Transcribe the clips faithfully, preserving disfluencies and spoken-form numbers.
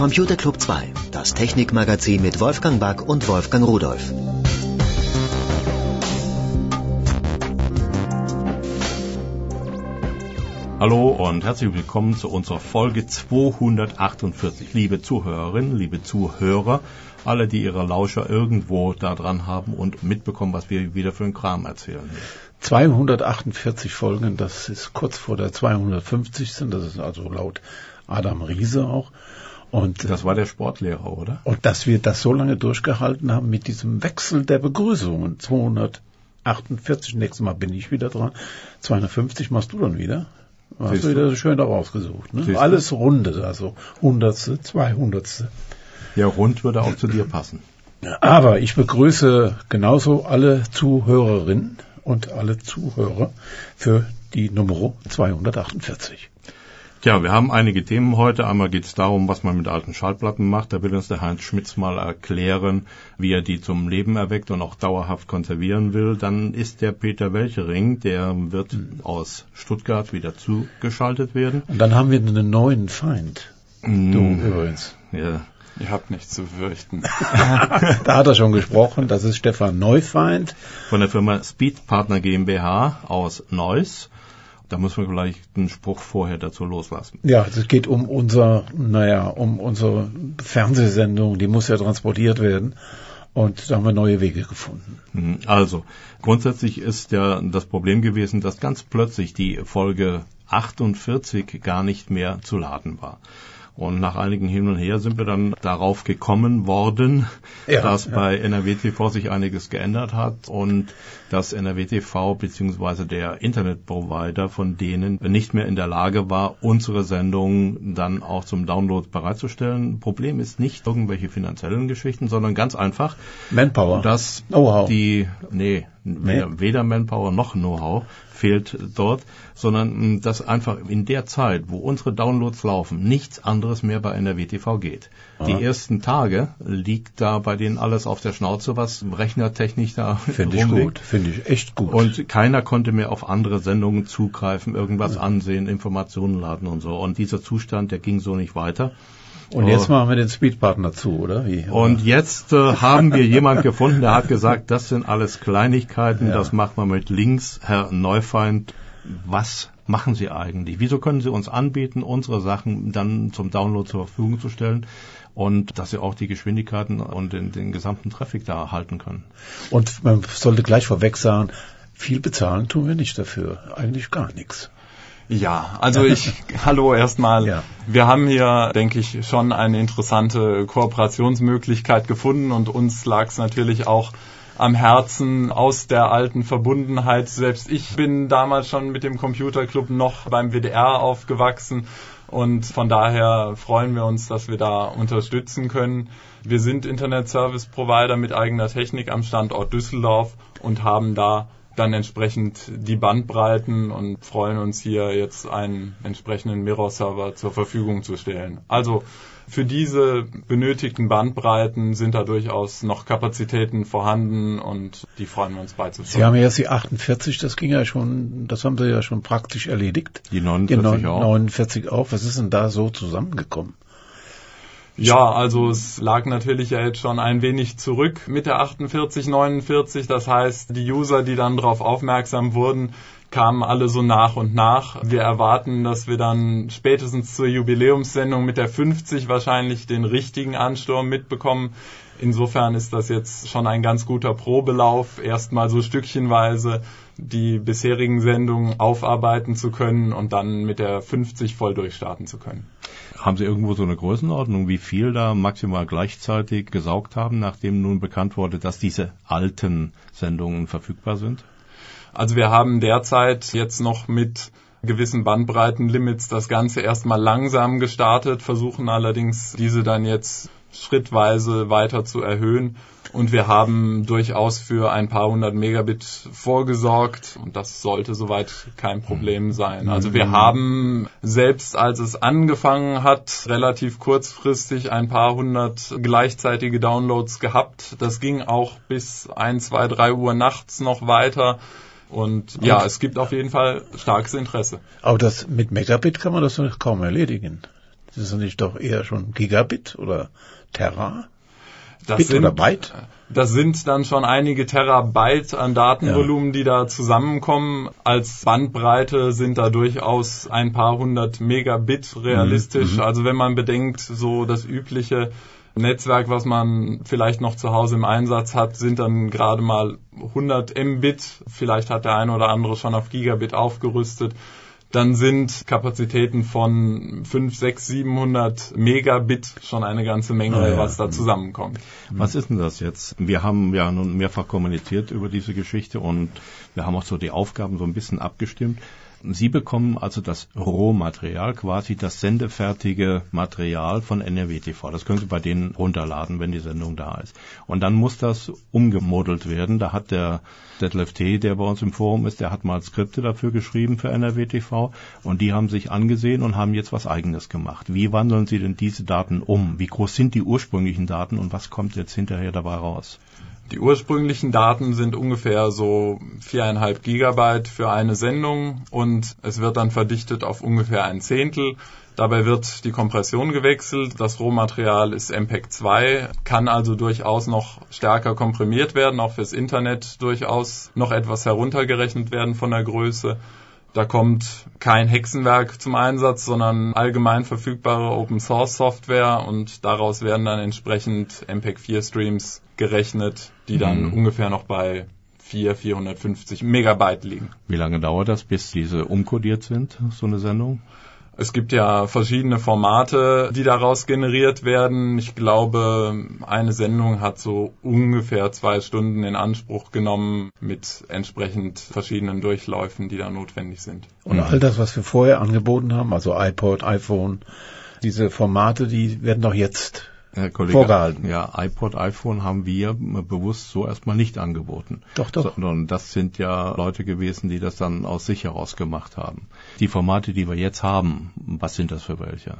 Computer Club zwei, das Technikmagazin mit Wolfgang Back und Wolfgang Rudolph. Hallo und herzlich willkommen zu unserer Folge zweihundertachtundvierzig. Liebe Zuhörerinnen, liebe Zuhörer, alle, die ihre Lauscher irgendwo da dran haben und mitbekommen, was wir wieder für einen Kram erzählen. zweihundertachtundvierzig Folgen, das ist kurz vor der zweihundertfünfzigsten. Das ist also laut Adam Riese auch. Und das war der Sportlehrer, oder? Und dass wir das so lange durchgehalten haben mit diesem Wechsel der Begrüßungen. zweihundertachtundvierzig, nächstes Mal bin ich wieder dran. zweihundertfünfzig machst du dann wieder. Hast Siehst du wieder so schön da rausgesucht. Ne? Alles Runde, also Hundertste, Zweihundertste. Ja, rund würde auch zu dir passen. Aber ich begrüße genauso alle Zuhörerinnen und alle Zuhörer für die Nummer zweihundertachtundvierzig. Tja, wir haben einige Themen heute. Einmal geht es darum, was man mit alten Schallplatten macht. Da will uns der Heinz Schmitz mal erklären, wie er die zum Leben erweckt und auch dauerhaft konservieren will. Dann ist der Peter Welchering, der wird mhm. aus Stuttgart wieder zugeschaltet werden. Und dann haben wir einen neuen Feind. Mhm. Du übrigens. Ja. Ihr habt nichts zu fürchten. Da hat er schon gesprochen. Das ist Stefan Neufeind. Von der Firma Speedpartner GmbH aus Neuss. Da muss man vielleicht einen Spruch vorher dazu loslassen. Ja, es geht um unser, naja, um unsere Fernsehsendung, die muss ja transportiert werden. Und da haben wir neue Wege gefunden. Also, grundsätzlich ist ja das Problem gewesen, dass ganz plötzlich die Folge achtundvierzig gar nicht mehr zu laden war. Und nach einigen Hin und Her sind wir dann darauf gekommen worden, ja, dass ja. bei N R W T V sich einiges geändert hat und dass N R W T V bzw. der Internetprovider von denen nicht mehr in der Lage war, unsere Sendung dann auch zum Download bereitzustellen. Problem ist nicht irgendwelche finanziellen Geschichten, sondern ganz einfach, Manpower. dass Know-how. die, nee, weder, nee. weder Manpower noch Know-how fehlt dort, sondern dass einfach in der Zeit, wo unsere Downloads laufen, nichts anderes mehr bei N R W T V geht. Aha. Die ersten Tage liegt da bei denen alles auf der Schnauze, was rechnertechnisch da Finde ich gut, finde ich echt gut. Und keiner konnte mehr auf andere Sendungen zugreifen, irgendwas ja. ansehen, Informationen laden und so. Und dieser Zustand, der ging so nicht weiter. Und jetzt machen wir den Speedpartner zu, oder wie? Und jetzt äh, haben wir jemand gefunden, der hat gesagt, das sind alles Kleinigkeiten, ja. das macht man mit Links. Herr Neufeind, was machen Sie eigentlich? Wieso können Sie uns anbieten, unsere Sachen dann zum Download zur Verfügung zu stellen und dass Sie auch die Geschwindigkeiten und den, den gesamten Traffic da halten können? Und man sollte gleich vorweg sagen, viel bezahlen tun wir nicht dafür, eigentlich gar nichts. Ja, also ich, hallo erstmal. Ja. Wir haben hier, denke ich, schon eine interessante Kooperationsmöglichkeit gefunden und uns lag es natürlich auch am Herzen aus der alten Verbundenheit. Selbst ich bin damals schon mit dem Computerclub noch beim W D R aufgewachsen und von daher freuen wir uns, dass wir da unterstützen können. Wir sind Internet Service Provider mit eigener Technik am Standort Düsseldorf und haben da dann entsprechend die Bandbreiten und freuen uns hier jetzt einen entsprechenden Mirror-Server zur Verfügung zu stellen. Also für diese benötigten Bandbreiten sind da durchaus noch Kapazitäten vorhanden und die freuen wir uns beizusteuern. Sie haben ja jetzt die achtundvierzig, das ging ja schon, das haben Sie ja schon praktisch erledigt. Die neunundvierzig die auch. neunundvierzig auch. Was ist denn da so zusammengekommen? Ja, also es lag natürlich ja jetzt schon ein wenig zurück mit der achtundvierzig, neunundvierzig. Das heißt, die User, die dann darauf aufmerksam wurden, kamen alle so nach und nach. Wir erwarten, dass wir dann spätestens zur Jubiläumssendung mit der fünfzig wahrscheinlich den richtigen Ansturm mitbekommen. Insofern ist das jetzt schon ein ganz guter Probelauf, erstmal so stückchenweise die bisherigen Sendungen aufarbeiten zu können und dann mit der fünfzig voll durchstarten zu können. Haben Sie irgendwo so eine Größenordnung, wie viel da maximal gleichzeitig gesaugt haben, nachdem nun bekannt wurde, dass diese alten Sendungen verfügbar sind? Also wir haben derzeit jetzt noch mit gewissen Bandbreitenlimits das Ganze erstmal langsam gestartet, versuchen allerdings diese dann jetzt schrittweise weiter zu erhöhen. Und wir haben durchaus für ein paar hundert Megabit vorgesorgt und das sollte soweit kein Problem sein. Also wir haben, selbst als es angefangen hat, relativ kurzfristig ein paar hundert gleichzeitige Downloads gehabt. Das ging auch bis ein, zwei, drei Uhr nachts noch weiter. Und ja, es gibt auf jeden Fall starkes Interesse. Aber das mit Megabit kann man das doch kaum erledigen. Das ist nicht doch eher schon Gigabit oder Terra? Das Bit sind, oder Byte? Das sind dann schon einige Terabyte an Datenvolumen, ja. die da zusammenkommen. Als Bandbreite sind da durchaus ein paar hundert Megabit realistisch. Mhm. Also wenn man bedenkt, so das übliche Netzwerk, was man vielleicht noch zu Hause im Einsatz hat, sind dann gerade mal hundert Mbit. Vielleicht hat der eine oder andere schon auf Gigabit aufgerüstet. Dann sind Kapazitäten von fünf, sechs, siebenhundert Megabit schon eine ganze Menge, ah, ja. was da zusammenkommt. Was ist denn das jetzt? Wir haben ja nun mehrfach kommuniziert über diese Geschichte und wir haben auch so die Aufgaben so ein bisschen abgestimmt. Sie bekommen also das Rohmaterial, quasi das sendefertige Material von N R W T V. Das können Sie bei denen runterladen, wenn die Sendung da ist. Und dann muss das umgemodelt werden. Da hat der Detlef T., der bei uns im Forum ist, der hat mal Skripte dafür geschrieben für N R W T V und die haben sich angesehen und haben jetzt was Eigenes gemacht. Wie wandeln Sie denn diese Daten um? Wie groß sind die ursprünglichen Daten und was kommt jetzt hinterher dabei raus? Die ursprünglichen Daten sind ungefähr so viereinhalb Gigabyte für eine Sendung und es wird dann verdichtet auf ungefähr ein Zehntel. Dabei wird die Kompression gewechselt. Das Rohmaterial ist M P E G zwei, kann also durchaus noch stärker komprimiert werden, auch fürs Internet durchaus noch etwas heruntergerechnet werden von der Größe. Da kommt kein Hexenwerk zum Einsatz, sondern allgemein verfügbare Open-Source-Software und daraus werden dann entsprechend M P E G vier Streams gerechnet, die dann mhm. ungefähr noch bei vierhundert, vierhundertfünfzig Megabyte liegen. Wie lange dauert das, bis diese umkodiert sind, so eine Sendung? Es gibt ja verschiedene Formate, die daraus generiert werden. Ich glaube, eine Sendung hat so ungefähr zwei Stunden in Anspruch genommen mit entsprechend verschiedenen Durchläufen, die da notwendig sind. Und all das, was wir vorher angeboten haben, also iPod, iPhone, diese Formate, die werden doch jetzt Herr Kollege, vorgehalten. Ja, iPod, iPhone haben wir bewusst so erstmal nicht angeboten. Doch, doch. Sondern das sind ja Leute gewesen, die das dann aus sich heraus gemacht haben. Die Formate, die wir jetzt haben, was sind das für welche?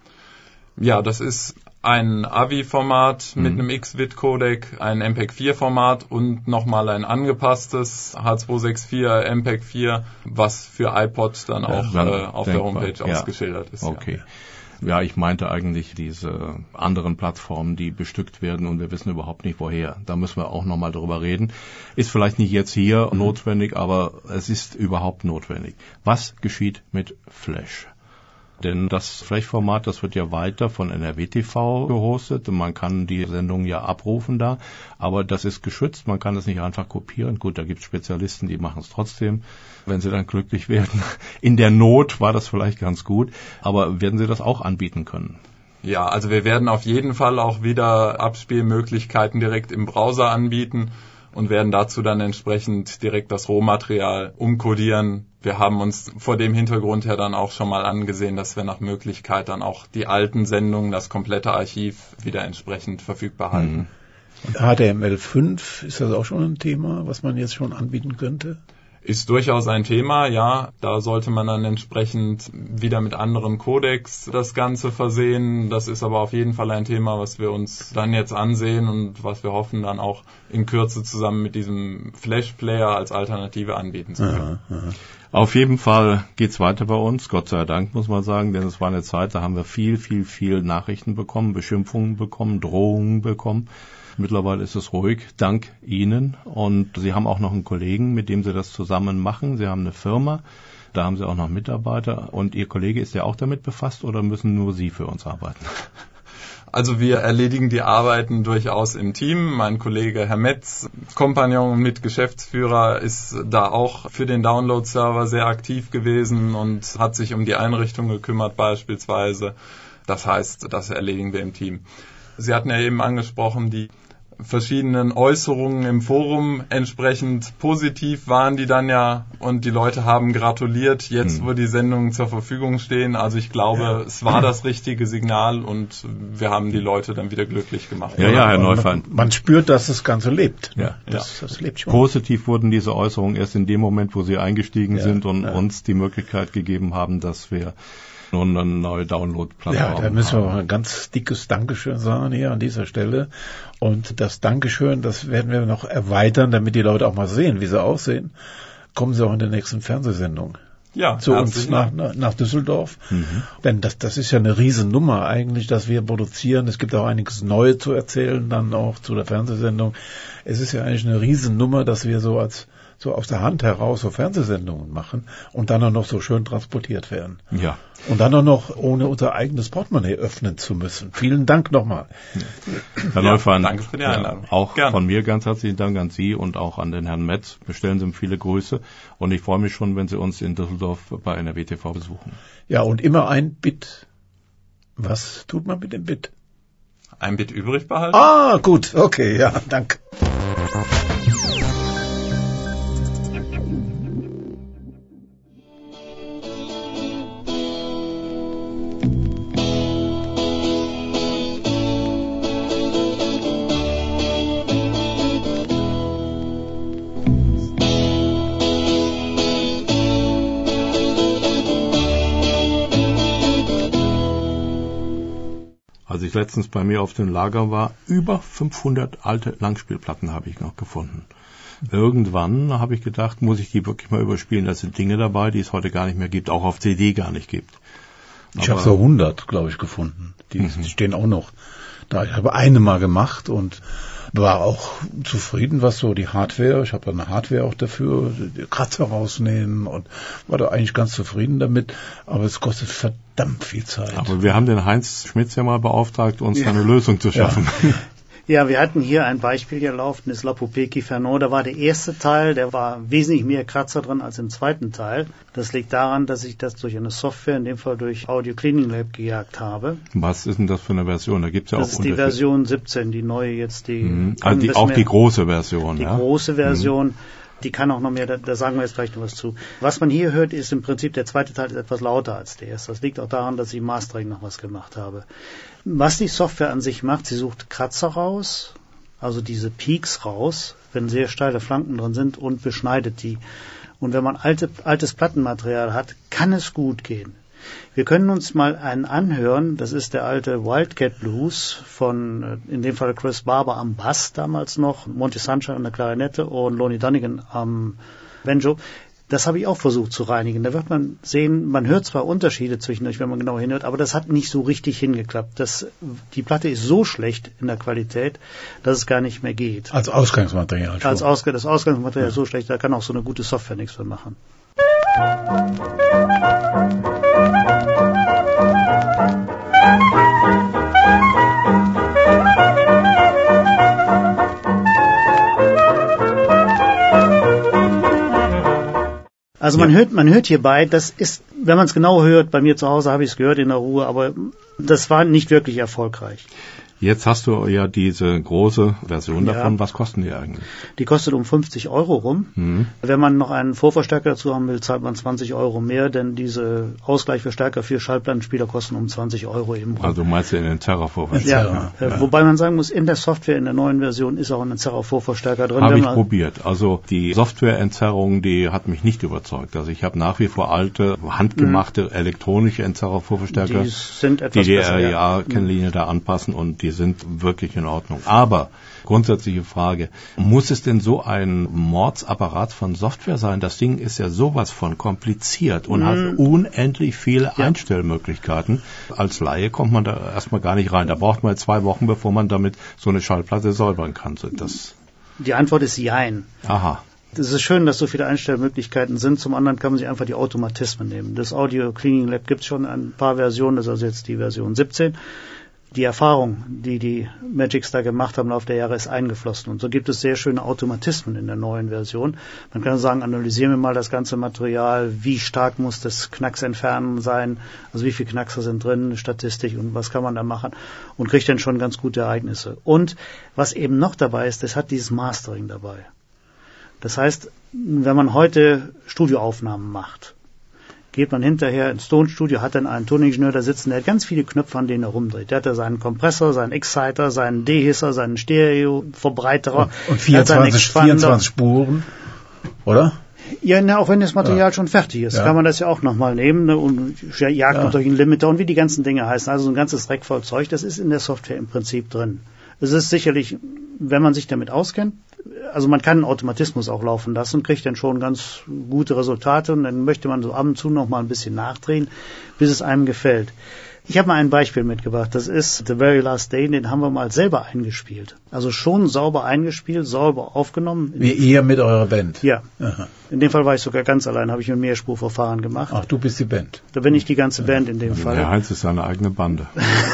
Ja, das ist ein A V I-Format mhm. mit einem X-Bit-Codec, ein M P E G vier Format und nochmal ein angepasstes H zweihundertvierundsechzig M P E G vier, was für iPod dann auch ja, äh, auf denkbar. Der Homepage ja. ausgeschildert ist. Okay. Ja. Ja, ich meinte eigentlich diese anderen Plattformen, die bestückt werden und wir wissen überhaupt nicht woher. Da müssen wir auch nochmal drüber reden. Ist vielleicht nicht jetzt hier notwendig, aber es ist überhaupt notwendig. Was geschieht mit Flash? Denn das Flash-Format, das wird ja weiter von N R W T V gehostet und man kann die Sendung ja abrufen da, aber das ist geschützt, man kann es nicht einfach kopieren. Gut, da gibt es Spezialisten, die machen es trotzdem, wenn sie dann glücklich werden. In der Not war das vielleicht ganz gut, aber werden Sie das auch anbieten können? Ja, also wir werden auf jeden Fall auch wieder Abspielmöglichkeiten direkt im Browser anbieten und werden dazu dann entsprechend direkt das Rohmaterial umkodieren. Wir haben uns vor dem Hintergrund ja dann auch schon mal angesehen, dass wir nach Möglichkeit dann auch die alten Sendungen, das komplette Archiv wieder entsprechend verfügbar halten. Und H T M L fünf, ist das auch schon ein Thema, was man jetzt schon anbieten könnte? Ist durchaus ein Thema, ja. Da sollte man dann entsprechend wieder mit anderen Codecs das Ganze versehen. Das ist aber auf jeden Fall ein Thema, was wir uns dann jetzt ansehen und was wir hoffen dann auch in Kürze zusammen mit diesem Flash-Player als Alternative anbieten zu können. Aha, aha. Auf jeden Fall geht's weiter bei uns, Gott sei Dank, muss man sagen, denn es war eine Zeit, da haben wir viel, viel, viel Nachrichten bekommen, Beschimpfungen bekommen, Drohungen bekommen. Mittlerweile ist es ruhig, dank Ihnen. Und Sie haben auch noch einen Kollegen, mit dem Sie das zusammen machen. Sie haben eine Firma, da haben Sie auch noch Mitarbeiter. Und Ihr Kollege, ist ja auch damit befasst oder müssen nur Sie für uns arbeiten? Also wir erledigen die Arbeiten durchaus im Team. Mein Kollege Herr Metz, Kompagnon und Mitgeschäftsführer, ist da auch für den Download-Server sehr aktiv gewesen und hat sich um die Einrichtung gekümmert beispielsweise. Das heißt, das erledigen wir im Team. Sie hatten ja eben angesprochen, die verschiedenen Äußerungen im Forum entsprechend positiv waren die dann ja und die Leute haben gratuliert, jetzt hm. wo die Sendungen zur Verfügung stehen. Also ich glaube, ja. es war das richtige Signal und wir haben die Leute dann wieder glücklich gemacht. Ja, ja, Herr Neufeind. Man, man spürt, dass das Ganze lebt. Ja, das, ja. das lebt schon. Positiv wurden diese Äußerungen erst in dem Moment, wo Sie eingestiegen ja, sind und ja. uns die Möglichkeit gegeben haben, dass wir nun eine neue Download-Plattform. Ja, da müssen wir auch ein ganz dickes Dankeschön sagen hier an dieser Stelle. Und das Dankeschön, das werden wir noch erweitern, damit die Leute auch mal sehen, wie sie aussehen. Kommen Sie auch in der nächsten Fernsehsendung. ja, zu uns nach, nach Düsseldorf. Mhm. Denn das, das ist ja eine Riesennummer eigentlich, dass wir produzieren. Es gibt auch einiges Neues zu erzählen, dann auch zu der Fernsehsendung. Es ist ja eigentlich eine Riesennummer, dass wir so als so aus der Hand heraus so Fernsehsendungen machen und dann auch noch so schön transportiert werden. Ja. Und dann auch noch ohne unser eigenes Portemonnaie öffnen zu müssen. Vielen Dank nochmal. Herr ja, Neufern, danke für die Einladung. Ja, auch Gerne. Von mir ganz herzlichen Dank an Sie und auch an den Herrn Metz. Bestellen Sie ihm viele Grüße und ich freue mich schon, wenn Sie uns in Düsseldorf bei N R W T V besuchen. Ja, und immer ein Bit. Was tut man mit dem Bit? Ein Bit übrig behalten? Ah, gut, okay, ja, danke. Als ich letztens bei mir auf dem Lager war, über fünfhundert alte Langspielplatten habe ich noch gefunden. Irgendwann habe ich gedacht, muss ich die wirklich mal überspielen. Da sind Dinge dabei, die es heute gar nicht mehr gibt, auch auf C D gar nicht gibt. Ich habe so hundert, glaube ich, gefunden. Die, mhm. die stehen auch noch da. Ich habe eine mal gemacht und war auch zufrieden, was so die Hardware, ich habe eine Hardware auch dafür, die Kratzer rausnehmen und war da eigentlich ganz zufrieden damit, aber es kostet verdammt viel Zeit. Aber wir haben den Heinz Schmitz ja mal beauftragt, uns ja. eine Lösung zu schaffen. Ja. Ja, wir hatten hier ein Beispiel hier laufen, das La Poupée qui Fernand. Da war der erste Teil, der war wesentlich mehr Kratzer drin als im zweiten Teil. Das liegt daran, dass ich das durch eine Software, in dem Fall durch Audio Cleaning Lab, gejagt habe. Was ist denn das für eine Version? Da gibt's ja das auch ist die Version siebzehn, die neue jetzt. die. Mhm. Also die, auch die große Version, Die ja? große Version. Mhm. Die kann auch noch mehr, da, da sagen wir jetzt gleich noch was zu. Was man hier hört, ist im Prinzip, der zweite Teil ist etwas lauter als der erste. Das liegt auch daran, dass ich im Mastering noch was gemacht habe. Was die Software an sich macht, sie sucht Kratzer raus, also diese Peaks raus, wenn sehr steile Flanken drin sind, und beschneidet die. Und wenn man alte, altes Plattenmaterial hat, kann es gut gehen. Wir können uns mal einen anhören, das ist der alte Wildcat Blues von, in dem Fall Chris Barber am Bass damals noch, Monty Sunshine an der Klarinette und Lonnie Donegan am Banjo. Das habe ich auch versucht zu reinigen. Da wird man sehen, man hört zwar Unterschiede zwischendurch, wenn man genau hinhört, aber das hat nicht so richtig hingeklappt. Das, die Platte ist so schlecht in der Qualität, dass es gar nicht mehr geht. Als Ausgangsmaterial schon. Als Ausg- das Ausgangsmaterial ist so schlecht, da kann auch so eine gute Software nichts mehr machen. Also man hört, man hört hierbei, das ist, wenn man es genau hört, bei mir zu Hause habe ich es gehört in der Ruhe, aber das war nicht wirklich erfolgreich. Jetzt hast du ja diese große Version davon. Ja. Was kosten die eigentlich? Die kostet um fünfzig Euro rum. Mhm. Wenn man noch einen Vorverstärker dazu haben will, zahlt man zwanzig Euro mehr, denn diese Ausgleichsverstärker für Schallplattenspieler kosten um zwanzig Euro im rum. Also meinst du in den Terra-Vorverstärker? Ja, ja, wobei man sagen muss, in der Software, in der neuen Version ist auch ein Terra-Vorverstärker drin. Habe ich probiert. Also die Softwareentzerrung, die hat mich nicht überzeugt. Also ich habe nach wie vor alte, handgemachte, mhm. elektronische Entzerrer-Vorverstärker, die sind etwas die die besser, R I A-Kennlinie mhm. da anpassen, und die sind wirklich in Ordnung. Aber grundsätzliche Frage, muss es denn so ein Mordsapparat von Software sein? Das Ding ist ja sowas von kompliziert und mm. hat unendlich viele ja. Einstellmöglichkeiten. Als Laie kommt man da erstmal gar nicht rein. Da braucht man zwei Wochen, bevor man damit so eine Schallplatte säubern kann. Das Die Antwort ist Jein. Aha. Es ist schön, dass so viele Einstellmöglichkeiten sind. Zum anderen kann man sich einfach die Automatismen nehmen. Das Audio Cleaning Lab gibt es schon ein paar Versionen, das ist also jetzt die Version siebzehn. Die Erfahrung, die die Magics da gemacht haben im Laufe der Jahre, ist eingeflossen. Und so gibt es sehr schöne Automatismen in der neuen Version. Man kann sagen, analysieren wir mal das ganze Material, wie stark muss das Knacksentfernen sein, also wie viele Knackser sind drin, Statistik und was kann man da machen, und kriegt dann schon ganz gute Ereignisse. Und was eben noch dabei ist, das hat dieses Mastering dabei. Das heißt, wenn man heute Studioaufnahmen macht, geht man hinterher ins Tonstudio, hat dann einen Toningenieur da sitzen, der hat ganz viele Knöpfe, an denen er rumdreht. Der hat da seinen Kompressor, seinen Exciter, seinen Dehisser, seinen Stereo-Verbreiterer. Und, und vierundzwanzig, vierundzwanzig Spuren, oder? Ja, na, auch wenn das Material ja. schon fertig ist, ja. kann man das ja auch nochmal nehmen, ne, und jagt ja. durch einen Limiter und wie die ganzen Dinge heißen. Also so ein ganzes Dreck voll Zeug, das ist in der Software im Prinzip drin. Es ist sicherlich, wenn man sich damit auskennt, also man kann einen Automatismus auch laufen lassen und kriegt dann schon ganz gute Resultate und dann möchte man so ab und zu noch mal ein bisschen nachdrehen, bis es einem gefällt. Ich habe mal ein Beispiel mitgebracht, das ist The Very Last Day, den haben wir mal selber eingespielt. Also schon sauber eingespielt, sauber aufgenommen. Wie ihr mit eurer Band? Ja. Aha. In dem Fall war ich sogar ganz allein, habe ich ein Mehrspurverfahren gemacht. Ach, du bist die Band. Da bin ich die ganze Band in dem Fall. Der Heinz ist seine eigene Bande.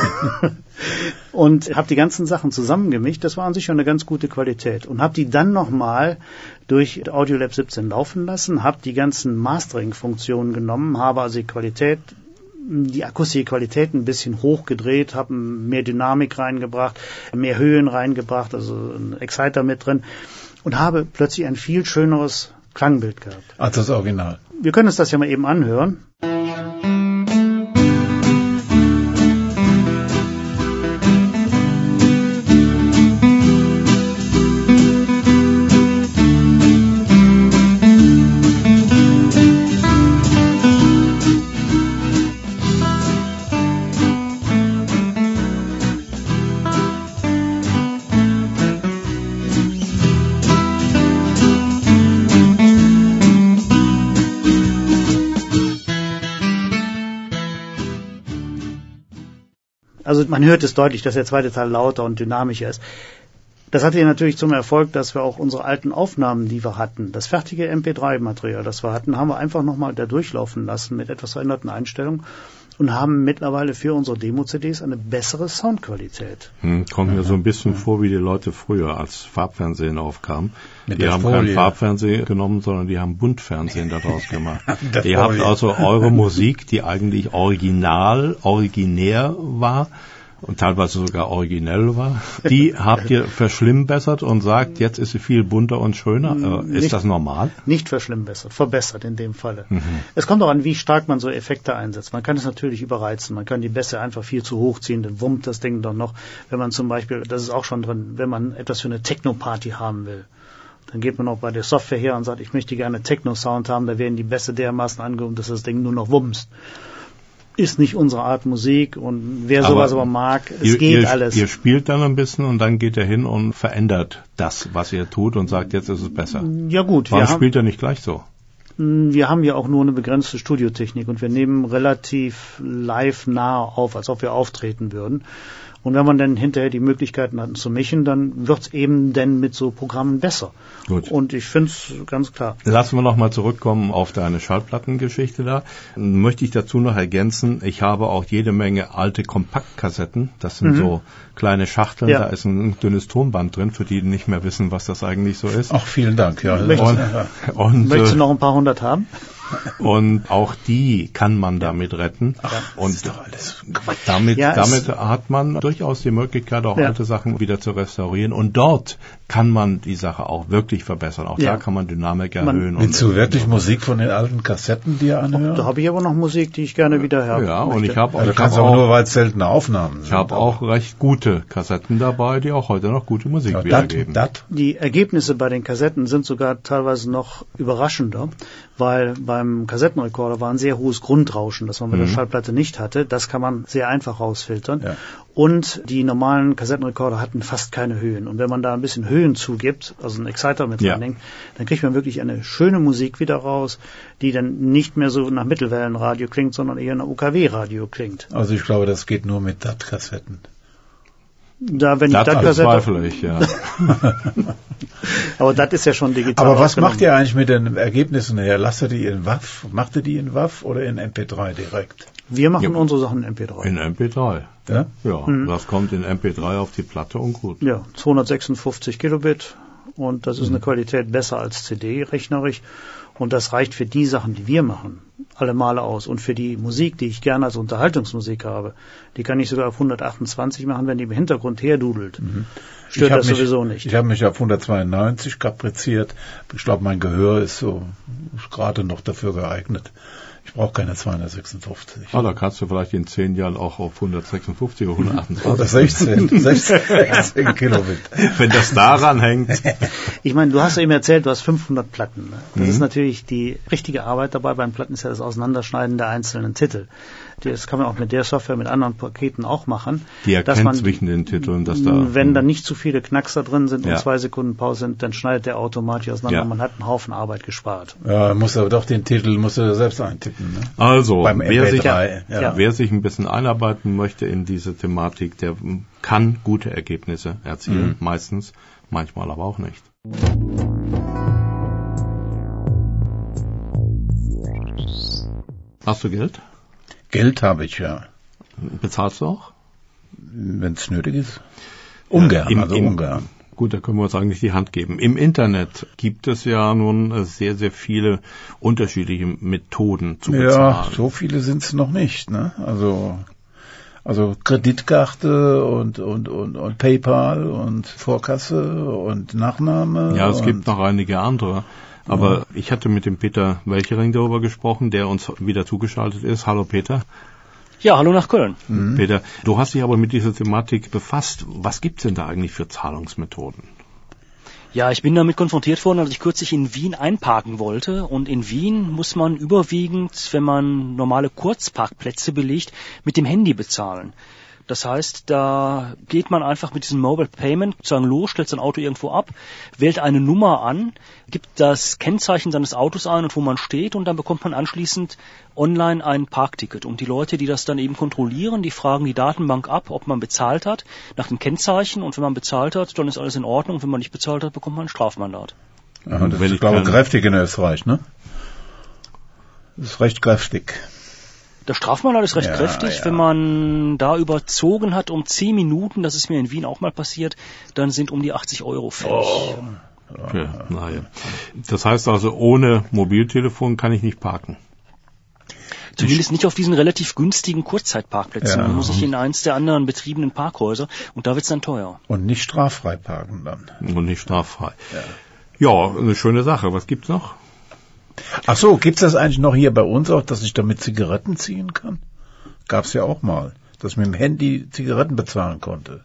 Und habe die ganzen Sachen zusammengemischt, das war an sich schon eine ganz gute Qualität. Und habe die dann nochmal durch Audiolab siebzehn laufen lassen, habe die ganzen Mastering-Funktionen genommen, habe also die Qualität, die akustische Qualität ein bisschen hochgedreht, habe mehr Dynamik reingebracht, mehr Höhen reingebracht, also ein Exciter mit drin und habe plötzlich ein viel schöneres Klangbild gehabt. Als das Original. Wir können uns das ja mal eben anhören. Also man hört es deutlich, dass der zweite Teil lauter und dynamischer ist. Das hatte ja natürlich zum Erfolg, dass wir auch unsere alten Aufnahmen, die wir hatten, das fertige M P drei Material, das wir hatten, haben wir einfach nochmal da durchlaufen lassen mit etwas veränderten Einstellungen und haben mittlerweile für unsere Demo-C Ds eine bessere Soundqualität. Hm, kommt mir so ein bisschen vor wie die Leute früher, als Farbfernsehen aufkam. Mit die haben Folie. kein Farbfernsehen genommen, sondern die haben Buntfernsehen daraus gemacht. Ihr habt also eure Musik, die eigentlich original, originär war, und teilweise sogar originell war, die habt ihr verschlimmbessert und sagt, jetzt ist sie viel bunter und schöner. Äh, ist nicht, das normal? Nicht verschlimmbessert, verbessert in dem Falle. Mhm. Es kommt auch an, wie stark man so Effekte einsetzt. Man kann es natürlich überreizen, man kann die Bässe einfach viel zu hoch ziehen, dann wummt das Ding doch noch. Wenn man zum Beispiel, das ist auch schon drin, wenn man etwas für eine Techno-Party haben will, dann geht man auch bei der Software her und sagt, ich möchte gerne Techno-Sound haben, da werden die Bässe dermaßen angehoben, dass das Ding nur noch wummst. Ist nicht unsere Art Musik und wer aber sowas aber mag, es ihr, geht ihr, alles. Ihr spielt dann ein bisschen und dann geht er hin und verändert das, was ihr tut und sagt, jetzt ist es besser. Ja gut. Warum wir spielt er nicht gleich so? Wir haben ja auch nur eine begrenzte Studiotechnik und wir nehmen relativ live nah auf, als ob wir auftreten würden. Und wenn man dann hinterher die Möglichkeiten hat zu mischen, dann wird's eben denn mit so Programmen besser. Gut. Und ich finde es ganz klar. Lassen wir noch mal zurückkommen auf deine Schallplattengeschichte da. Möchte ich dazu noch ergänzen, ich habe auch jede Menge alte Kompaktkassetten. Das sind mhm. so kleine Schachteln, ja. Da ist ein dünnes Tonband drin, für die, die nicht mehr wissen, was das eigentlich so ist. Ach, vielen Dank. Ja. Möchtest, und, und, möchtest du noch ein paar hundert haben? Und auch die kann man damit retten. Ach, und das ist doch alles damit, ja, damit hat man durchaus die Möglichkeit, auch ja. alte Sachen wieder zu restaurieren. Und dort kann man die Sache auch wirklich verbessern. Auch ja. da kann man Dynamik erhöhen. Man, willst du wirklich und, Musik von den alten Kassetten dir anhören? Da habe ich aber noch Musik, die ich gerne wieder höre. Ja, und ich habe also kannst auch nur, weil es seltene Aufnahmen sind. Ich habe auch recht gute Kassetten dabei, die auch heute noch gute Musik ja, wiedergeben. Dat, dat. Die Ergebnisse bei den Kassetten sind sogar teilweise noch überraschender, weil beim Kassettenrekorder war ein sehr hohes Grundrauschen, das man bei mhm. der Schallplatte nicht hatte. Das kann man sehr einfach rausfiltern. Ja. Und die normalen Kassettenrekorder hatten fast keine Höhen. Und wenn man da ein bisschen Höhen zugibt, also einen Exciter mit ja. reinlegt, dann kriegt man wirklich eine schöne Musik wieder raus, die dann nicht mehr so nach Mittelwellenradio klingt, sondern eher nach U K W-Radio klingt. Also ich glaube, das geht nur mit D A T-Kassetten. Da, wenn das ich das bezweifle ich, ja. Aber das ist ja schon digital. Aber was macht ihr eigentlich mit den Ergebnissen her? Lasst ihr die in W A V? Macht ihr die in W A V oder in M P drei direkt? Wir machen ja. unsere Sachen in M P drei. In M P drei. Ja? Ja, mhm. das kommt in M P drei auf die Platte und gut. Ja, zweihundertsechsundfünfzig Kilobit und das ist mhm. eine Qualität besser als C D rechnerisch. Und das reicht für die Sachen, die wir machen, alle Male aus. Und für die Musik, die ich gerne als Unterhaltungsmusik habe, die kann ich sogar auf hundertachtundzwanzig machen, wenn die im Hintergrund herdudelt. Mhm. Stört das mich, sowieso nicht. Ich habe mich auf hundertzweiundneunzig kapriziert. Ich glaube, mein Gehör ist so gerade noch dafür geeignet. Ich brauche keine zweihundertsechsundfünfzig. Ah, da kannst du vielleicht in zehn Jahren auch auf hundertsechsundfünfzig oder hundertachtundzwanzig. Oder sechzehn, sechzehn Kilobit. Wenn das daran hängt. Ich meine, du hast ja eben erzählt, du hast fünfhundert Platten. Ne? Das mhm. ist natürlich die richtige Arbeit dabei. Beim Platten ist ja das Auseinanderschneiden der einzelnen Titel. Das kann man auch mit der Software, mit anderen Paketen auch machen. Die erkennt man, zwischen den Titeln, dass da... Wenn da nicht zu viele Knackser drin sind ja. und zwei Sekunden Pause sind, dann schneidet der automatisch auseinander. Ja. Man hat einen Haufen Arbeit gespart. Ja, muss aber doch den Titel muss er selbst eintippen. Ne? Also, Beim wer sich, ja. Ja. wer sich ein bisschen einarbeiten möchte in diese Thematik, der kann gute Ergebnisse erzielen. Mhm. Meistens, manchmal aber auch nicht. Hast du Geld? Geld habe ich, ja. Bezahlst du auch? Wenn es nötig ist. Ungern, ja, im, also im, ungern. Gut, da können wir uns eigentlich die Hand geben. Im Internet gibt es ja nun sehr, sehr viele unterschiedliche Methoden zu bezahlen. Ja, so viele sind es noch nicht, ne? Also, also Kreditkarte und, und, und, und PayPal und Vorkasse und Nachname. Ja, es gibt noch einige andere. Aber ja. ich hatte mit dem Peter Welchering darüber gesprochen, der uns wieder zugeschaltet ist. Hallo Peter. Ja, hallo nach Köln. Mhm. Peter, du hast dich aber mit dieser Thematik befasst. Was gibt's denn da eigentlich für Zahlungsmethoden? Ja, ich bin damit konfrontiert worden, als ich kürzlich in Wien einparken wollte. Und in Wien muss man überwiegend, wenn man normale Kurzparkplätze belegt, mit dem Handy bezahlen. Das heißt, da geht man einfach mit diesem Mobile Payment sozusagen los, stellt sein Auto irgendwo ab, wählt eine Nummer an, gibt das Kennzeichen seines Autos ein und wo man steht und dann bekommt man anschließend online ein Parkticket. Und die Leute, die das dann eben kontrollieren, die fragen die Datenbank ab, ob man bezahlt hat, nach dem Kennzeichen. Und wenn man bezahlt hat, dann ist alles in Ordnung. Und wenn man nicht bezahlt hat, bekommt man ein Strafmandat. Ja, das ist, ich glaube, kräftig in Österreich, ne? Das ist recht kräftig. Der Strafmandat ist recht ja, kräftig. Ja. Wenn man da überzogen hat um zehn Minuten, das ist mir in Wien auch mal passiert, dann sind um die achtzig Euro fällig. Oh. Ja, naja. Das heißt also, ohne Mobiltelefon kann ich nicht parken. Zumindest nicht auf diesen relativ günstigen Kurzzeitparkplätzen. Ja. Man muss ich in eins der anderen betriebenen Parkhäuser und da wird's dann teuer. Und nicht straffrei parken dann. Und nicht straffrei. Ja, ja, eine schöne Sache. Was gibt's noch? Ach so, gibt's das eigentlich noch hier bei uns auch, dass ich damit Zigaretten ziehen kann? Gab's ja auch mal, dass ich mit dem Handy Zigaretten bezahlen konnte.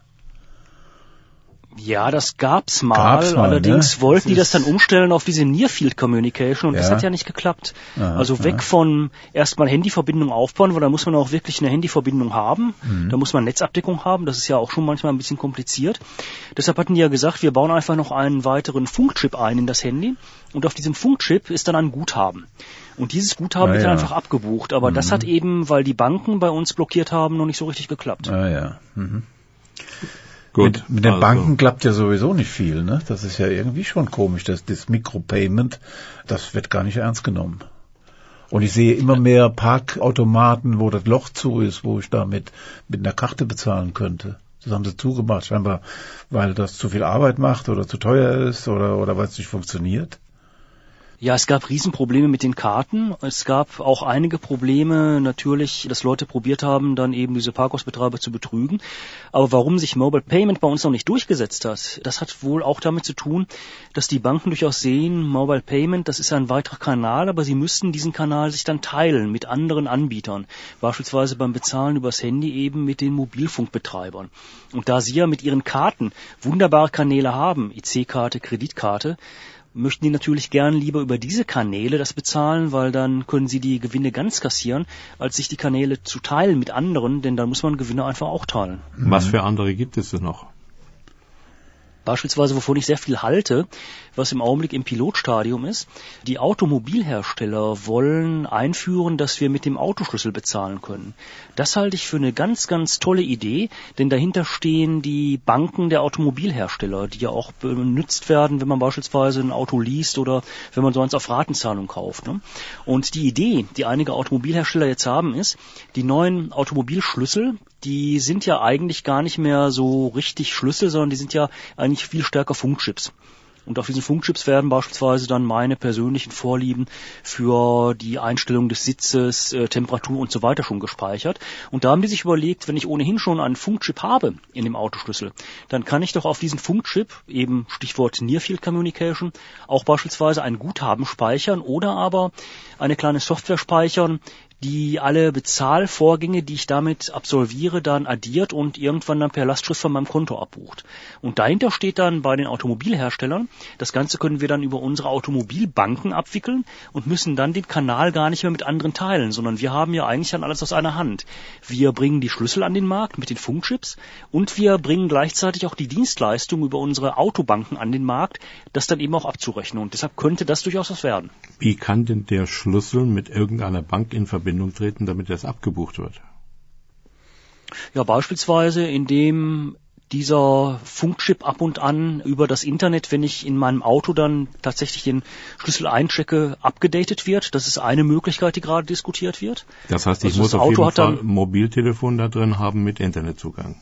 Ja, das gab's mal. Gab's mal Allerdings ne? wollten das die das dann umstellen auf diese Near-Field Communication und ja. das hat ja nicht geklappt. Aha, also weg ja. von erstmal Handyverbindung aufbauen, weil da muss man auch wirklich eine Handyverbindung haben. Mhm. Da muss man Netzabdeckung haben. Das ist ja auch schon manchmal ein bisschen kompliziert. Deshalb hatten die ja gesagt, wir bauen einfach noch einen weiteren Funkchip ein in das Handy und auf diesem Funkchip ist dann ein Guthaben. Und dieses Guthaben wird ja. dann einfach abgebucht. Aber mhm. das hat eben, weil die Banken bei uns blockiert haben, noch nicht so richtig geklappt. Ah ja. Mhm. Gut, mit, mit den also. Banken klappt ja sowieso nicht viel, ne? Das ist ja irgendwie schon komisch, dass das Micropayment, das wird gar nicht ernst genommen. Und ich sehe immer mehr Parkautomaten, wo das Loch zu ist, wo ich damit mit einer Karte bezahlen könnte. Das haben sie zugemacht, scheinbar, weil das zu viel Arbeit macht oder zu teuer ist oder, oder weil es nicht funktioniert. Ja, es gab Riesenprobleme mit den Karten. Es gab auch einige Probleme natürlich, dass Leute probiert haben, dann eben diese Parkhausbetreiber zu betrügen. Aber warum sich Mobile Payment bei uns noch nicht durchgesetzt hat, das hat wohl auch damit zu tun, dass die Banken durchaus sehen, Mobile Payment, das ist ein weiterer Kanal, aber sie müssten diesen Kanal sich dann teilen mit anderen Anbietern. Beispielsweise beim Bezahlen übers Handy eben mit den Mobilfunkbetreibern. Und da sie ja mit ihren Karten wunderbare Kanäle haben, I C-Karte, Kreditkarte, möchten die natürlich gern lieber über diese Kanäle das bezahlen, weil dann können sie die Gewinne ganz kassieren, als sich die Kanäle zu teilen mit anderen, denn dann muss man Gewinne einfach auch teilen. Was für andere gibt es denn noch? Beispielsweise, wovon ich sehr viel halte, was im Augenblick im Pilotstadium ist, die Automobilhersteller wollen einführen, dass wir mit dem Autoschlüssel bezahlen können. Das halte ich für eine ganz, ganz tolle Idee, denn dahinter stehen die Banken der Automobilhersteller, die ja auch benutzt werden, wenn man beispielsweise ein Auto liest oder wenn man so eins auf Ratenzahlung kauft. Ne? Und die Idee, die einige Automobilhersteller jetzt haben, ist, die neuen Automobilschlüssel, die sind ja eigentlich gar nicht mehr so richtig Schlüssel, sondern die sind ja eigentlich viel stärker Funkchips. Und auf diesen Funkchips werden beispielsweise dann meine persönlichen Vorlieben für die Einstellung des Sitzes, äh, Temperatur und so weiter schon gespeichert. Und da haben die sich überlegt, wenn ich ohnehin schon einen Funkchip habe in dem Autoschlüssel, dann kann ich doch auf diesen Funkchip, eben Stichwort Near Field Communication, auch beispielsweise ein Guthaben speichern oder aber eine kleine Software speichern, die alle Bezahlvorgänge, die ich damit absolviere, dann addiert und irgendwann dann per Lastschrift von meinem Konto abbucht. Und dahinter steht dann bei den Automobilherstellern, das Ganze können wir dann über unsere Automobilbanken abwickeln und müssen dann den Kanal gar nicht mehr mit anderen teilen, sondern wir haben ja eigentlich dann alles aus einer Hand. Wir bringen die Schlüssel an den Markt mit den Funkchips und wir bringen gleichzeitig auch die Dienstleistung über unsere Autobanken an den Markt, das dann eben auch abzurechnen. Und deshalb könnte das durchaus was werden. Wie kann denn der Schlüssel mit irgendeiner Bank in Verbindung treten, damit das abgebucht wird? Ja, beispielsweise indem dieser Funkchip ab und an über das Internet, wenn ich in meinem Auto dann tatsächlich den Schlüssel einchecke, abgedatet wird. Das ist eine Möglichkeit, die gerade diskutiert wird. Das heißt, ich also muss auf jeden Fall ein Mobiltelefon da drin haben mit Internetzugang.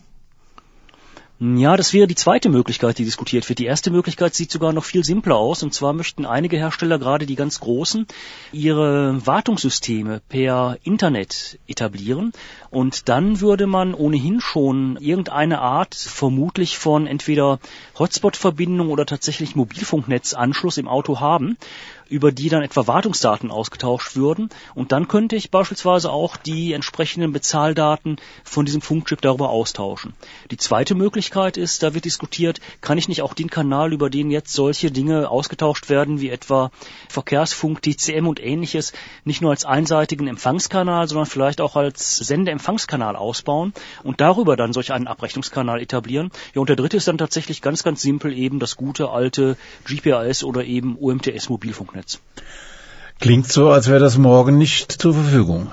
Ja, das wäre die zweite Möglichkeit, die diskutiert wird. Die erste Möglichkeit sieht sogar noch viel simpler aus. Und zwar möchten einige Hersteller, gerade die ganz großen, ihre Wartungssysteme per Internet etablieren. Und dann würde man ohnehin schon irgendeine Art vermutlich von entweder Hotspot-Verbindung oder tatsächlich Mobilfunknetzanschluss im Auto haben, über die dann etwa Wartungsdaten ausgetauscht würden. Und dann könnte ich beispielsweise auch die entsprechenden Bezahldaten von diesem Funkchip darüber austauschen. Die zweite Möglichkeit ist, da wird diskutiert, kann ich nicht auch den Kanal, über den jetzt solche Dinge ausgetauscht werden, wie etwa Verkehrsfunk, T C M und ähnliches, nicht nur als einseitigen Empfangskanal, sondern vielleicht auch als Sendeempfangskanal ausbauen und darüber dann solch einen Abrechnungskanal etablieren. Ja, und der dritte ist dann tatsächlich ganz, ganz simpel eben das gute alte G P R S oder eben U M T S-Mobilfunknetz. Klingt so, als wäre das morgen nicht zur Verfügung.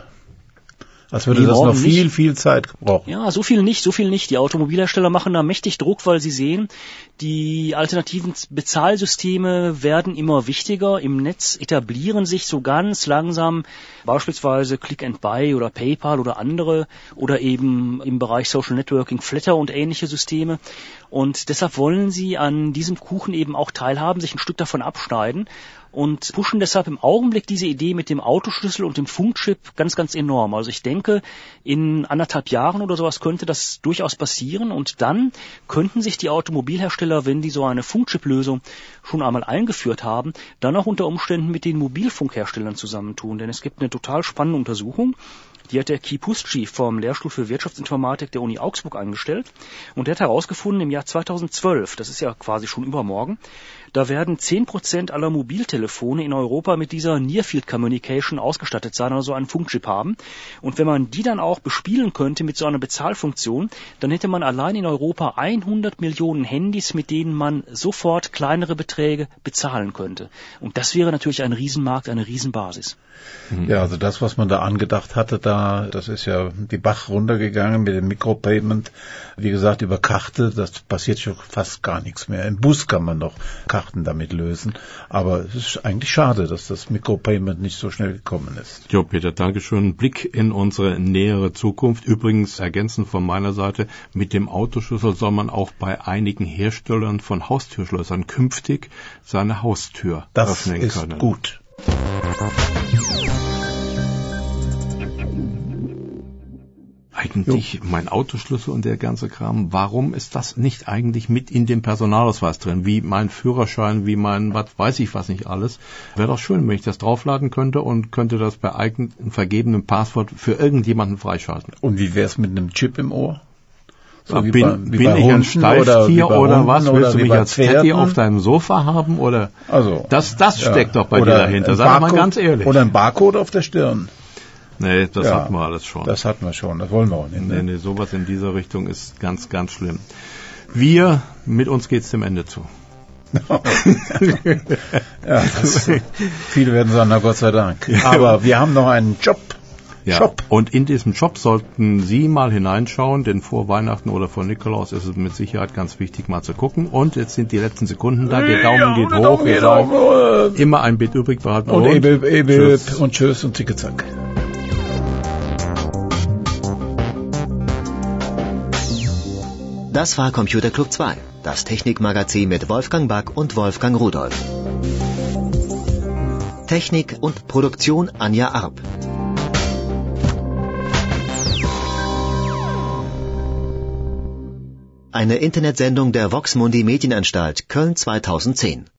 Als würde nee, das noch viel, nicht. viel Zeit brauchen. Ja, so viel nicht, so viel nicht. Die Automobilhersteller machen da mächtig Druck, weil sie sehen, die alternativen Bezahlsysteme werden immer wichtiger. Im Netz etablieren sich so ganz langsam beispielsweise Click and Buy oder PayPal oder andere oder eben im Bereich Social Networking Flatter und ähnliche Systeme. Und deshalb wollen sie an diesem Kuchen eben auch teilhaben, sich ein Stück davon abschneiden und pushen deshalb im Augenblick diese Idee mit dem Autoschlüssel und dem Funkchip ganz, ganz enorm. Also ich denke, in anderthalb Jahren oder sowas könnte das durchaus passieren und dann könnten sich die Automobilhersteller, wenn die so eine Funkchip-Lösung schon einmal eingeführt haben, dann auch unter Umständen mit den Mobilfunkherstellern zusammentun. Denn es gibt eine total spannende Untersuchung, die hat der Guy Puschi vom Lehrstuhl für Wirtschaftsinformatik der Uni Augsburg angestellt und der hat herausgefunden, im Jahr zweitausendzwölf, das ist ja quasi schon übermorgen, da werden zehn Prozent aller Mobiltelefone in Europa mit dieser Near Field Communication ausgestattet sein, also einen Funkchip haben. Und wenn man die dann auch bespielen könnte mit so einer Bezahlfunktion, dann hätte man allein in Europa hundert Millionen Handys, mit denen man sofort kleinere Beträge bezahlen könnte. Und das wäre natürlich ein Riesenmarkt, eine Riesenbasis. Ja, also das, was man da angedacht hatte, da, das ist ja die Bach runtergegangen mit dem Micropayment. Wie gesagt, über Karte, das passiert schon fast gar nichts mehr. Im Bus kann man noch Karten damit lösen. Aber es ist eigentlich schade, dass das Micropayment nicht so schnell gekommen ist. Jo, Peter, danke schön. Ein Blick in unsere nähere Zukunft. Übrigens ergänzend von meiner Seite, mit dem Autoschlüssel soll man auch bei einigen Herstellern von Haustürschlössern künftig seine Haustür das öffnen ist können. Gut. Eigentlich mein Autoschlüssel und der ganze Kram, warum ist das nicht eigentlich mit in dem Personalausweis drin? Wie mein Führerschein, wie mein, was weiß ich was nicht alles. Wäre doch schön, wenn ich das draufladen könnte und könnte das bei eigenem vergebenem Passwort für irgendjemanden freischalten. Und wie wäre es mit einem Chip im Ohr? So ja, wie bin bei, wie bin ich ein Steiftier oder, oder was? Oder willst du mich als Teddy auf deinem Sofa haben? Oder also, das, das ja. steckt doch bei dir dahinter, sag mal ganz ehrlich. Oder ein Barcode auf der Stirn. Nee, das ja, hatten wir alles schon. Das hatten wir schon, das wollen wir auch nicht. Nee, nee, sowas in dieser Richtung ist ganz, ganz schlimm. Wir, mit uns geht's dem Ende zu. ja, das, viele werden sagen, na Gott sei Dank. Aber wir haben noch einen Job. Ja, Shop. Und in diesem Shop sollten Sie mal hineinschauen, denn vor Weihnachten oder vor Nikolaus ist es mit Sicherheit ganz wichtig, mal zu gucken. Und jetzt sind die letzten Sekunden da, der Daumen ja, geht der hoch. Daumen geht hoch. Immer ein Bit übrig behalten. Und Ebel, Ebel tschüss. Und tschüss und Zicke-Zack. Das war Computer Club zwei. das Technikmagazin mit Wolfgang Back und Wolfgang Rudolf. Technik und Produktion Anja Arp. Eine Internetsendung der Vox Mundi Medienanstalt Köln zweitausendzehn.